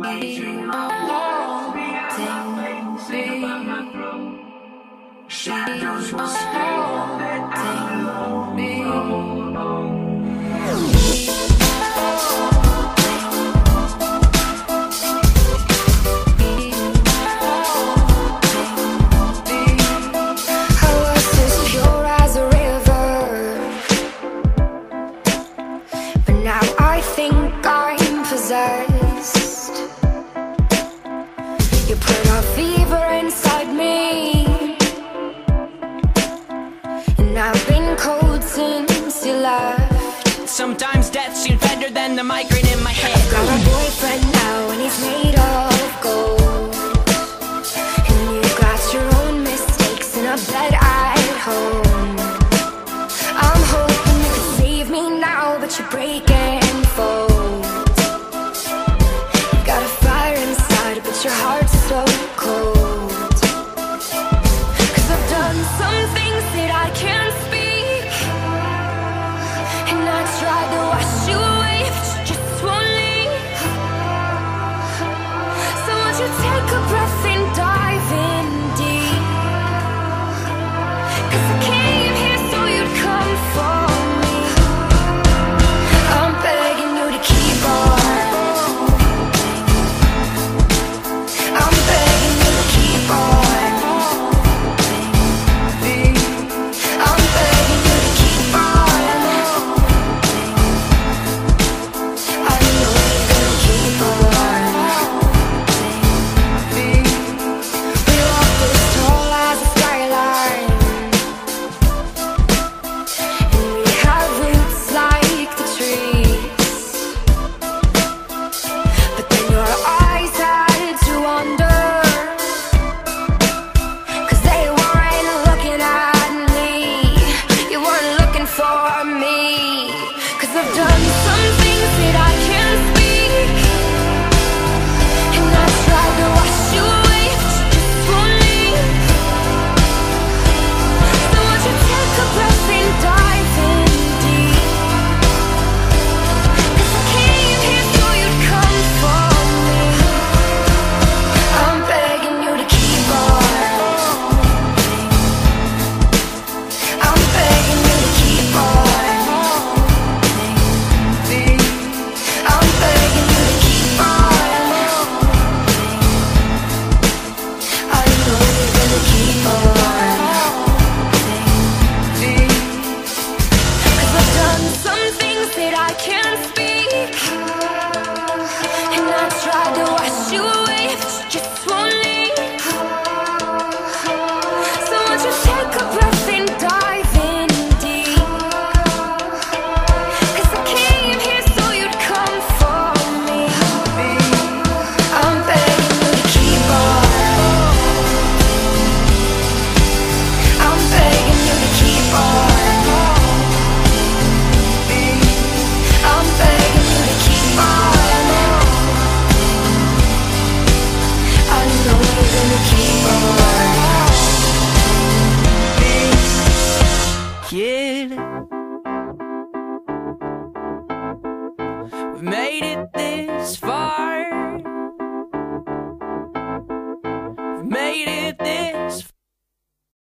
You put a fever inside me, and I've been cold since you left. Sometimes death seems better than the migraine in my head. I've got a boyfriend now and he's made of gold, and you've got your own mistakes in a bed at home. I'm hoping you can save me now, but you're breaking fold. Your heart's so cold, 'cause I've done some things that I can't speak, and I tried to wash you away, but you just won't leave. So won't you take a breath and dive in deep, 'cause I came here so you'd come for me. I'm begging you to keep on. For me.